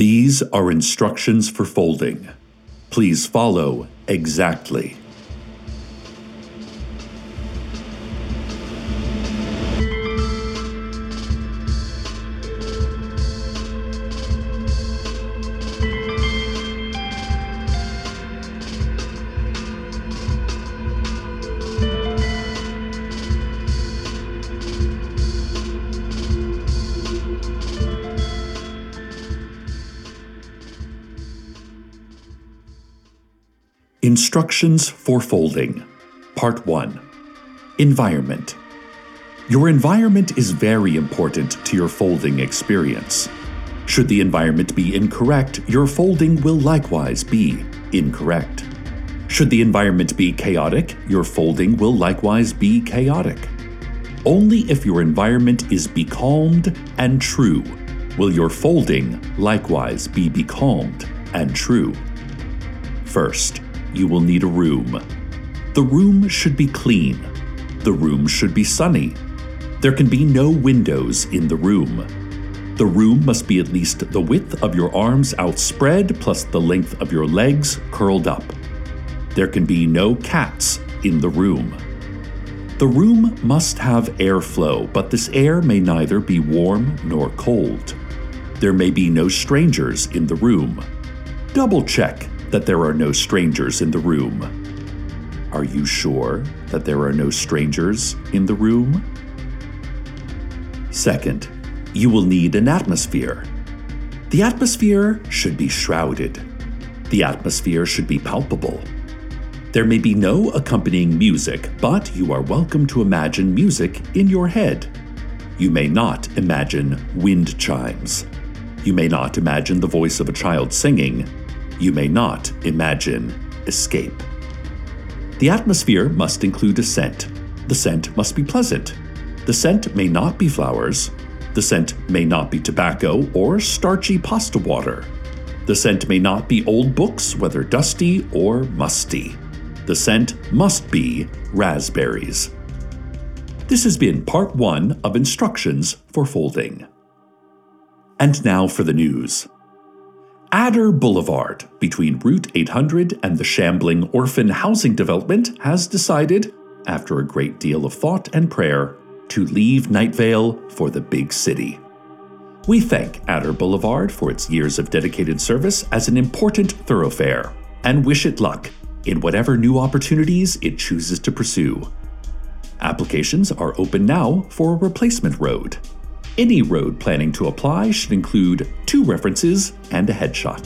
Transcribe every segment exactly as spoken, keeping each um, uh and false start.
These are instructions for folding. Please follow exactly. Instructions for folding. Part one. Environment. Your environment is very important to your folding experience. Should the environment be incorrect, your folding will likewise be incorrect. Should the environment be chaotic, your folding will likewise be chaotic. Only if your environment is becalmed and true will your folding likewise be becalmed and true. First, you will need a room. The room should be clean. The room should be sunny. There can be no windows in the room. The room must be at least the width of your arms outspread plus the length of your legs curled up. There can be no cats in the room. The room must have airflow, but this air may neither be warm nor cold. There may be no strangers in the room. Double check that there are no strangers in the room. Are you sure that there are no strangers in the room? Second, you will need an atmosphere. The atmosphere should be shrouded. The atmosphere should be palpable. There may be no accompanying music, but you are welcome to imagine music in your head. You may not imagine wind chimes. You may not imagine the voice of a child singing. You may not imagine escape. The atmosphere must include a scent. The scent must be pleasant. The scent may not be flowers. The scent may not be tobacco or starchy pasta water. The scent may not be old books, whether dusty or musty. The scent must be raspberries. This has been part one of instructions for folding. And now for the news. Adder Boulevard, between Route eight hundred and the shambling orphan housing development, has decided, after a great deal of thought and prayer, to leave Night Vale for the big city. We thank Adder Boulevard for its years of dedicated service as an important thoroughfare, and wish it luck in whatever new opportunities it chooses to pursue. Applications are open now for a replacement road. Any road planning to apply should include two references and a headshot.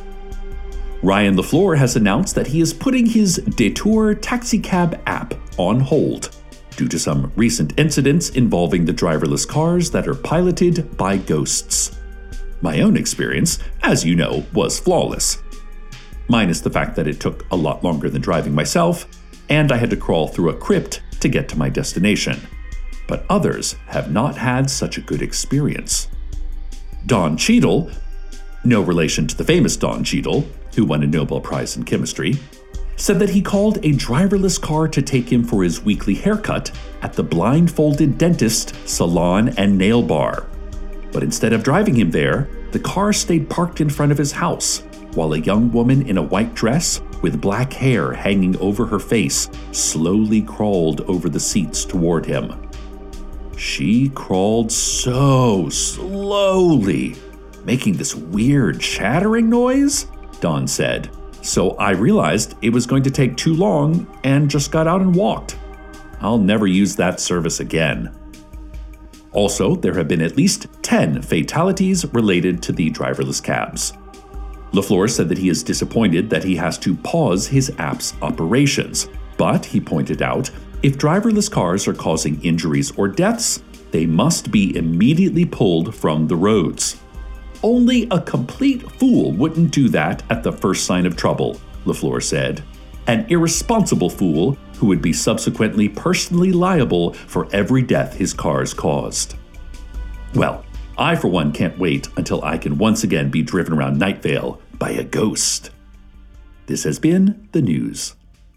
Ryan LaFleur has announced that he is putting his Detour taxicab app on hold due to some recent incidents involving the driverless cars that are piloted by ghosts. My own experience, as you know, was flawless, minus the fact that it took a lot longer than driving myself, and I had to crawl through a crypt to get to my destination. But others have not had such a good experience. Don Cheadle, no relation to the famous Don Cheadle, who won a Nobel Prize in chemistry, said that he called a driverless car to take him for his weekly haircut at the blindfolded dentist, salon, and nail bar. But instead of driving him there, the car stayed parked in front of his house, while a young woman in a white dress with black hair hanging over her face slowly crawled over the seats toward him. She crawled so slowly, making this weird chattering noise, Don said. So I realized it was going to take too long and just got out and walked. I'll never use that service again. Also, there have been at least ten fatalities related to the driverless cabs. LaFleur said that he is disappointed that he has to pause his app's operations, but he pointed out if driverless cars are causing injuries or deaths, they must be immediately pulled from the roads. Only a complete fool wouldn't do that at the first sign of trouble, LaFleur said. An irresponsible fool who would be subsequently personally liable for every death his cars caused. Well, I for one can't wait until I can once again be driven around Night Vale by a ghost. This has been the news.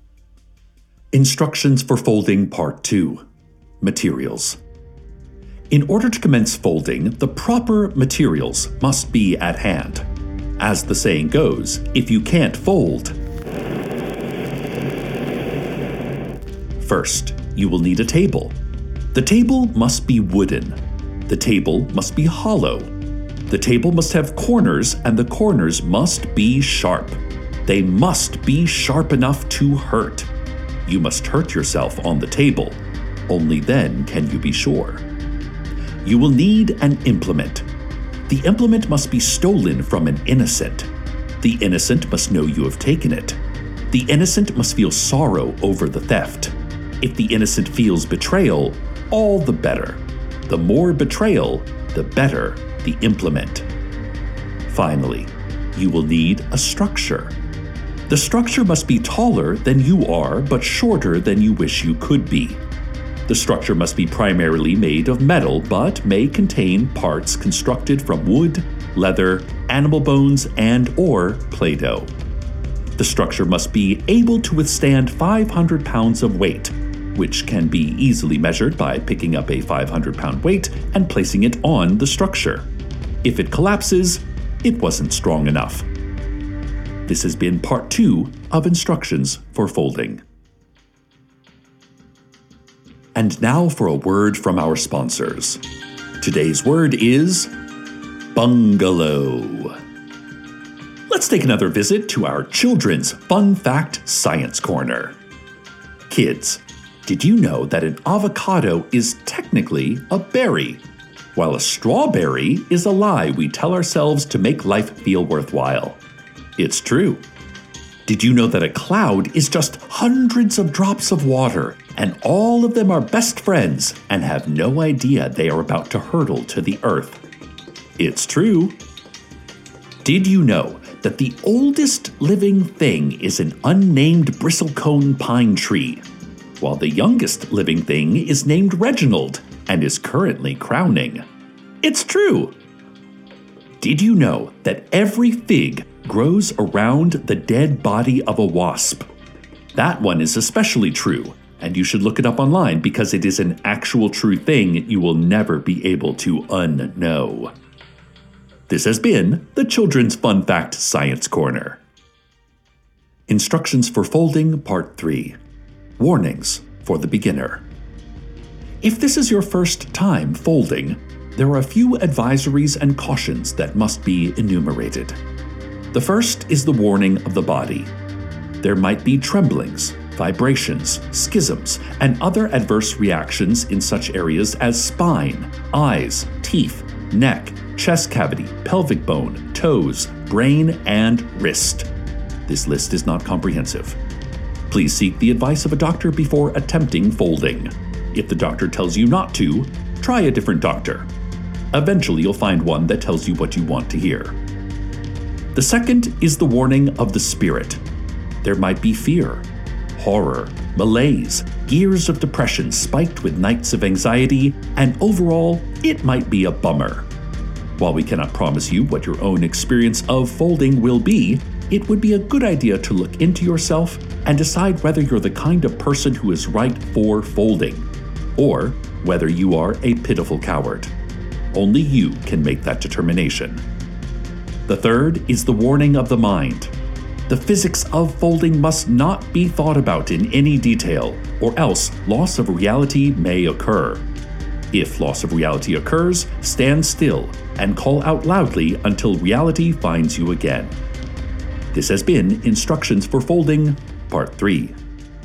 Instructions for folding Part two. Materials. In order to commence folding, the proper materials must be at hand. As the saying goes, if you can't fold. First, you will need a table. The table must be wooden. The table must be hollow. The table must have corners, and the corners must be sharp. They must be sharp enough to hurt. You must hurt yourself on the table. Only then can you be sure. You will need an implement. The implement must be stolen from an innocent. The innocent must know you have taken it. The innocent must feel sorrow over the theft. If the innocent feels betrayal, all the better. The more betrayal, the better the implement. Finally, you will need a structure. The structure must be taller than you are, but shorter than you wish you could be. The structure must be primarily made of metal, but may contain parts constructed from wood, leather, animal bones, and or Play-Doh. The structure must be able to withstand five hundred pounds of weight, which can be easily measured by picking up a five hundred pound weight and placing it on the structure. If it collapses, it wasn't strong enough. This has been part two of instructions for folding. And now for a word from our sponsors. Today's word is bungalow. Let's take another visit to our children's Fun Fact Science Corner. Kids, did you know that an avocado is technically a berry, while a strawberry is a lie we tell ourselves to make life feel worthwhile? It's true. Did you know that a cloud is just hundreds of drops of water, and all of them are best friends and have no idea they are about to hurtle to the earth? It's true. Did you know that the oldest living thing is an unnamed bristlecone pine tree, while the youngest living thing is named Reginald and is currently crowning? It's true. Did you know that every fig grows around the dead body of a wasp? That one is especially true, and you should look it up online because it is an actual true thing you will never be able to unknow. This has been the Children's Fun Fact Science Corner. Instructions for Folding Part three. Warnings for the beginner. If this is your first time folding, there are a few advisories and cautions that must be enumerated. The first is the warning of the body. There might be tremblings, vibrations, schisms, and other adverse reactions in such areas as spine, eyes, teeth, neck, chest cavity, pelvic bone, toes, brain, and wrist. This list is not comprehensive. Please seek the advice of a doctor before attempting folding. If the doctor tells you not to, try a different doctor. Eventually you'll find one that tells you what you want to hear. The second is the warning of the spirit. There might be fear, horror, malaise, years of depression spiked with nights of anxiety, and overall, it might be a bummer. While we cannot promise you what your own experience of folding will be, it would be a good idea to look into yourself and decide whether you're the kind of person who is right for folding, or whether you are a pitiful coward. Only you can make that determination. The third is the warning of the mind. The physics of folding must not be thought about in any detail, or else loss of reality may occur. If loss of reality occurs, stand still and call out loudly until reality finds you again. This has been Instructions for Folding, Part three.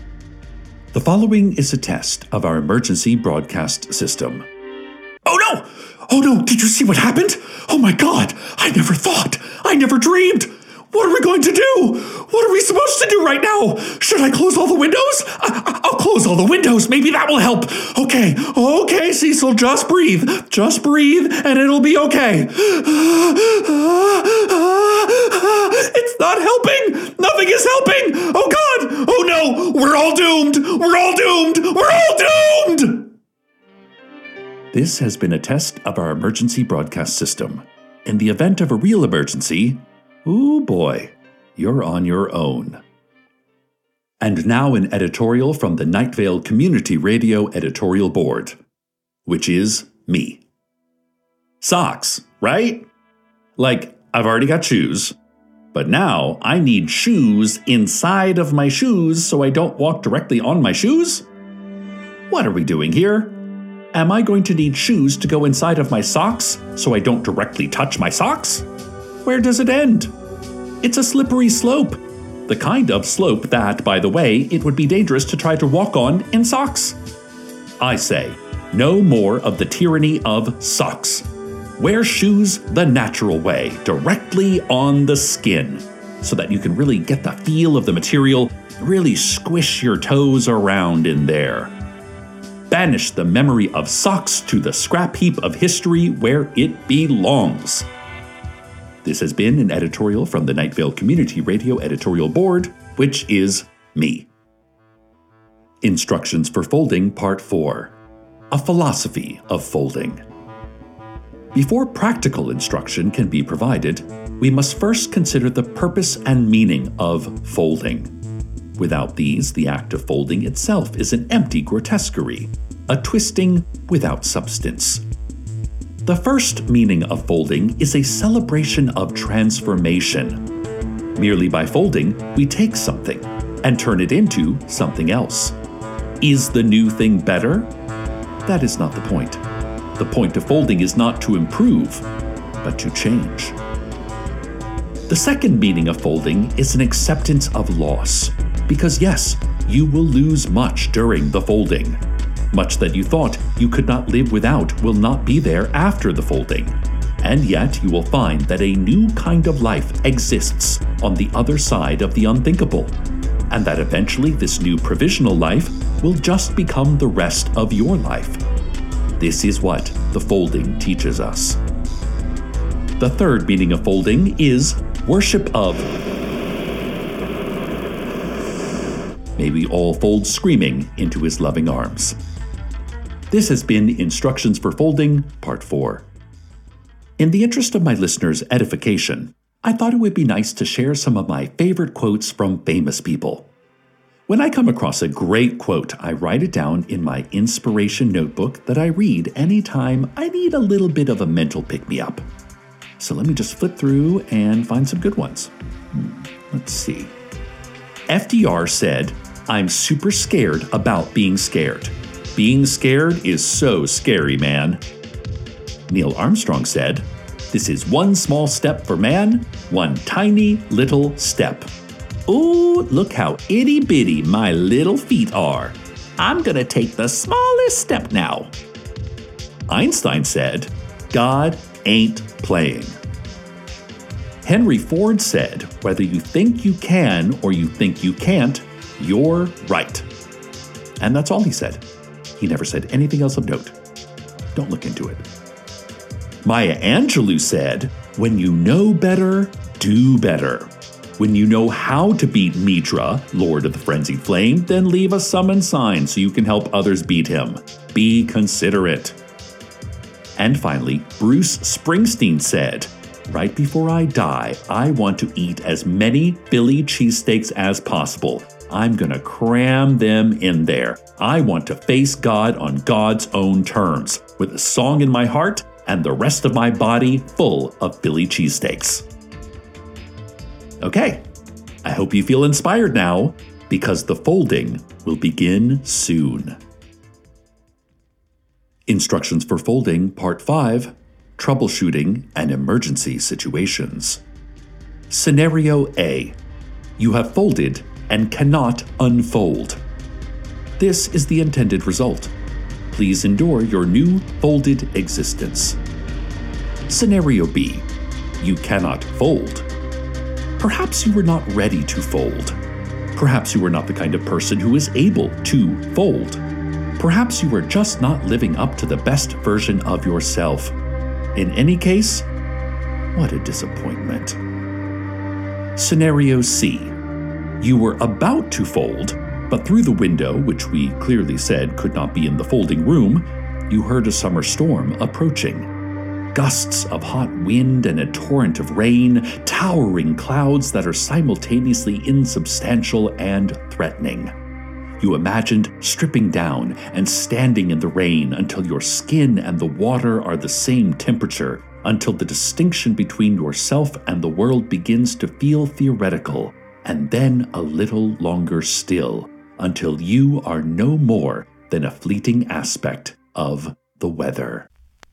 The following is a test of our emergency broadcast system. Oh no! Oh no, did you see what happened? Oh my god, I never thought, I never dreamed. What are we going to do? What are we supposed to do right now? Should I close all the windows? I- I'll close all the windows, maybe that will help. Okay, okay, Cecil, just breathe. Just breathe and it'll be okay. It's not helping. Nothing is helping. Oh god, oh no, we're all doomed. We're all doomed. We're all doomed. This has been a test of our emergency broadcast system. In the event of a real emergency, ooh boy, you're on your own. And now an editorial from the Night Vale Community Radio Editorial Board, which is me. Socks, right? Like, I've already got shoes. But now I need shoes inside of my shoes so I don't walk directly on my shoes? What are we doing here? Am I going to need shoes to go inside of my socks so I don't directly touch my socks? Where does it end? It's a slippery slope. The kind of slope that, by the way, it would be dangerous to try to walk on in socks. I say, no more of the tyranny of socks. Wear shoes the natural way, directly on the skin, so that you can really get the feel of the material, really squish your toes around in there. Banish the memory of socks to the scrap heap of history where it belongs. This has been an editorial from the Night Vale Community Radio Editorial Board, which is me. Instructions for Folding Part four. A Philosophy of Folding. Before practical instruction can be provided, we must first consider the purpose and meaning of folding. Without these, the act of folding itself is an empty grotesquerie, a twisting without substance. The first meaning of folding is a celebration of transformation. Merely by folding, we take something and turn it into something else. Is the new thing better? That is not the point. The point of folding is not to improve, but to change. The second meaning of folding is an acceptance of loss, because yes, you will lose much during the folding. Much that you thought you could not live without will not be there after the folding. And yet you will find that a new kind of life exists on the other side of the unthinkable, and that eventually this new provisional life will just become the rest of your life. This is what the folding teaches us. The third meaning of folding is worship of. May we all fold screaming into his loving arms. This has been Instructions for Folding, Part four. In the interest of my listeners' edification, I thought it would be nice to share some of my favorite quotes from famous people. When I come across a great quote, I write it down in my inspiration notebook that I read anytime I need a little bit of a mental pick-me-up. So let me just flip through and find some good ones. Hmm, let's see. F D R said, "I'm super scared about being scared. Being scared is so scary, man." Neil Armstrong said, "This is one small step for man, one tiny little step. Ooh, look how itty-bitty my little feet are. I'm gonna take the smallest step now." Einstein said, "God ain't playing." Henry Ford said, "Whether you think you can or you think you can't, you're right." And that's all he said. He never said anything else of note. Don't look into it. Maya Angelou said, "When you know better, do better. When you know how to beat Mitra, Lord of the Frenzied Flame, then leave a summon sign so you can help others beat him. Be considerate." And finally, Bruce Springsteen said, "Right before I die, I want to eat as many Philly cheesesteaks as possible. I'm gonna cram them in there. I want to face God on God's own terms, with a song in my heart and the rest of my body full of Philly cheesesteaks." Okay, I hope you feel inspired now, because the folding will begin soon. Instructions for Folding, Part five, Troubleshooting and Emergency Situations. Scenario A. You have folded and cannot unfold. This is the intended result. Please endure your new folded existence. Scenario B. You cannot fold. Perhaps you were not ready to fold. Perhaps you were not the kind of person who is able to fold. Perhaps you were just not living up to the best version of yourself. In any case, what a disappointment. Scenario C. You were about to fold, but through the window, which we clearly said could not be in the folding room, you heard a summer storm approaching. Gusts of hot wind and a torrent of rain, towering clouds that are simultaneously insubstantial and threatening. You imagined stripping down and standing in the rain until your skin and the water are the same temperature, until the distinction between yourself and the world begins to feel theoretical, and then a little longer still, until you are no more than a fleeting aspect of the weather.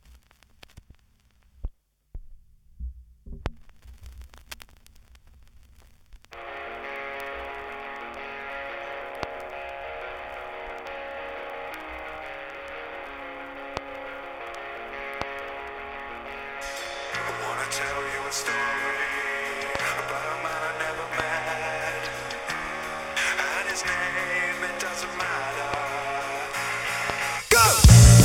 Tell you a story about a man I never met, and his name, it doesn't matter. Go!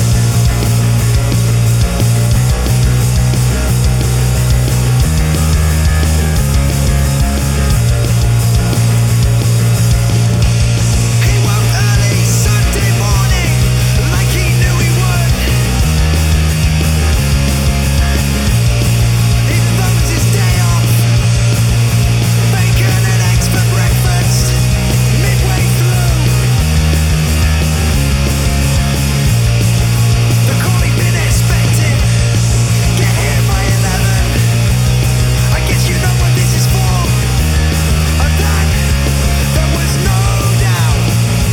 He woke early Sunday morning like he knew he would. His day off, bacon and eggs for breakfast, midway through. The call he'd been expecting, get here by eleven. I guess you know what this is for. Of that, there was no doubt.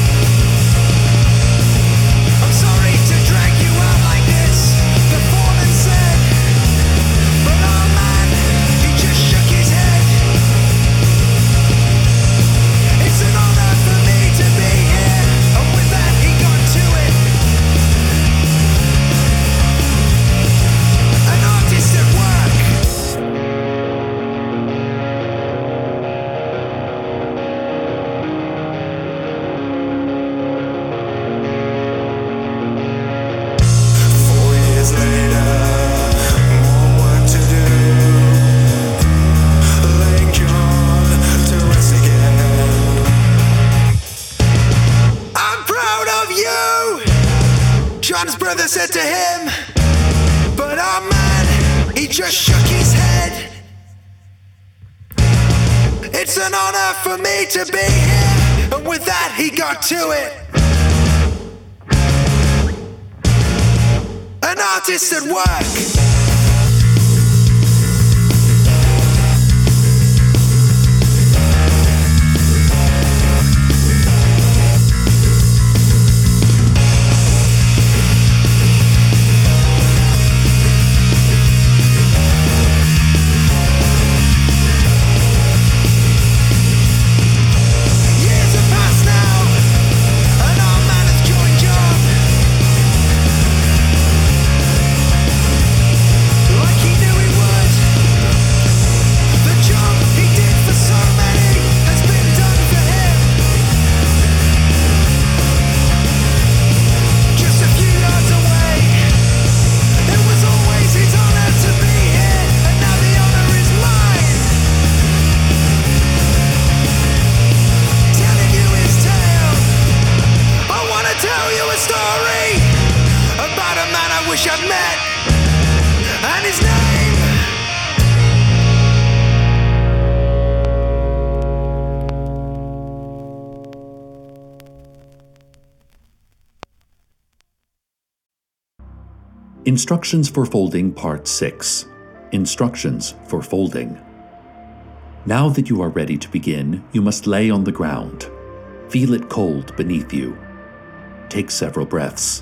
I'm sorry to drag you out like this, the foreman said, but oh man, he just shook his head. It's an honor for me to be here, and with that he got to it. An artist at work. Four years later, more work to do. Laying John to rest again. I'm proud of you, John's brother said to him. But oh man, he just shook his head. It's an honor for me to be here, and with that he got to it. An artist at work. Years have passed now, and our man has joined John. Like he knew he would. The job he did for so many has been done for him. Just a few yards away, it was always his honor to be here, and now the honor is mine. Telling you his tale, I wanna tell you a story about a man I wish I'd met, and his name. Instructions for Folding Part six. Instructions for Folding. Now that you are ready to begin, you must lay on the ground. Feel it cold beneath you. Take several breaths.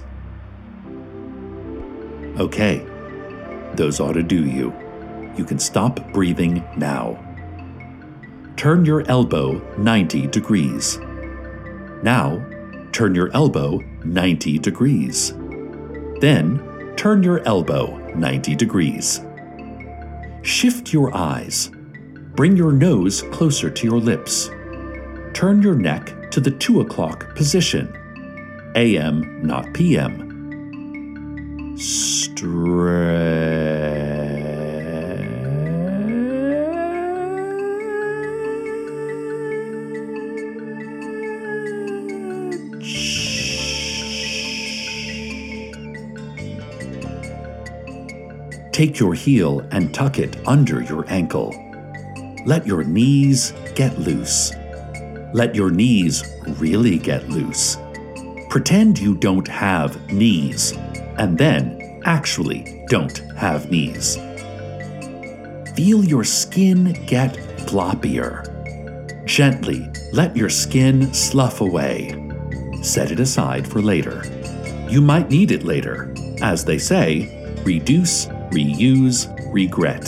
Okay, those ought to do you. You can stop breathing now. Turn your elbow ninety degrees. Now, turn your elbow ninety degrees. Then, turn your elbow ninety degrees. Shift your eyes. Bring your nose closer to your lips. Turn your neck to the two o'clock position. A M, not P M. Stretch. Take your heel and tuck it under your ankle. Let your knees get loose. Let your knees really get loose. Pretend you don't have knees, and then actually don't have knees. feel your skin get floppier. Gently let your skin slough away. Set it aside for later. You might need it later. As they say, reduce, reuse, regret.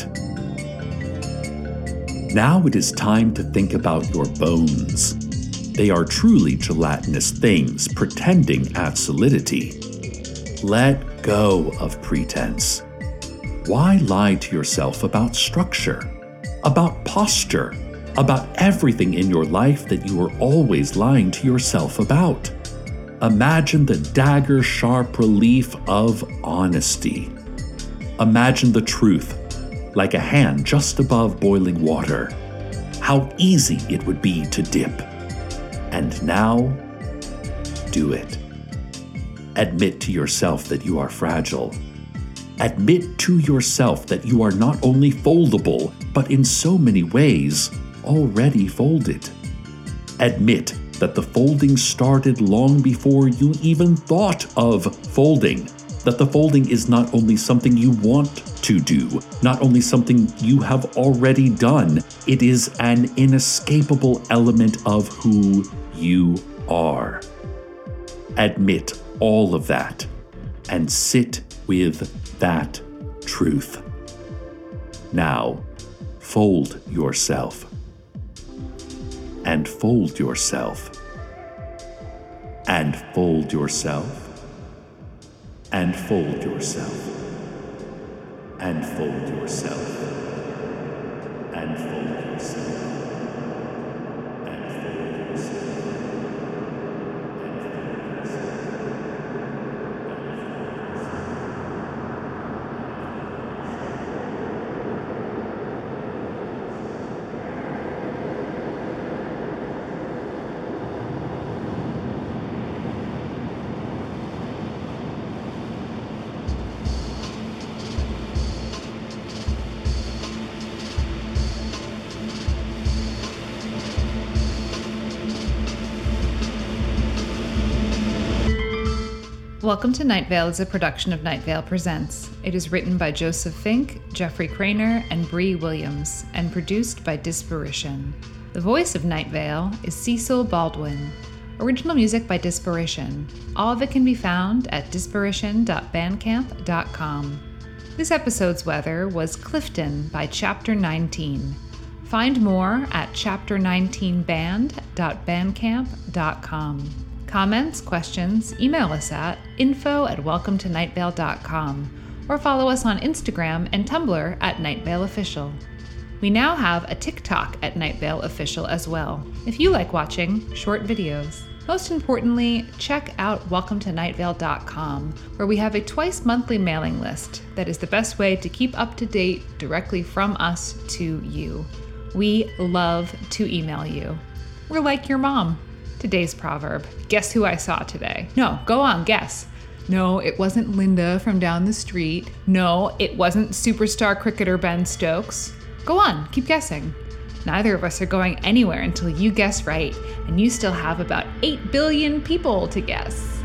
Now it is time to think about your bones. They are truly gelatinous things pretending at solidity. Let go of pretense. Why lie to yourself about structure, about posture, about everything in your life that you are always lying to yourself about? Imagine the dagger-sharp relief of honesty. Imagine the truth, like a hand just above boiling water. How easy it would be to dip. And now, do it. Admit to yourself that you are fragile. Admit to yourself that you are not only foldable, but in so many ways, already folded. Admit that the folding started long before you even thought of folding. That the folding is not only something you want to do, not only something you have already done, it is an inescapable element of who you are. Admit all of that and sit with that truth. Now, fold yourself. And fold yourself. And fold yourself. And fold yourself. And fold yourself. And fold yourself. And fold yourself. Welcome to Night Vale is a production of Night Vale Presents. It is written by Joseph Fink, Jeffrey Craner, and Bree Williams, and produced by Disparition. The voice of Night Vale is Cecil Baldwin. Original music by Disparition. All of it can be found at disparition dot bandcamp dot com. This episode's weather was Clifton by Chapter nineteen. Find more at chapter nineteen band dot bandcamp dot com. Comments, questions, email us at info at welcome to night vale dot com or follow us on Instagram and Tumblr at Night Vale Official. We now have a TikTok at Night Vale Official as well, if you like watching short videos. Most importantly, check out welcome to night vale dot com, where we have a twice monthly mailing list that is the best way to keep up to date directly from us to you. We love to email you. We're like your mom. Today's proverb. Guess who I saw today? No, go on, guess. No, it wasn't Linda from down the street. No, it wasn't superstar cricketer Ben Stokes. Go on, keep guessing. Neither of us are going anywhere until you guess right, and you still have about eight billion people to guess.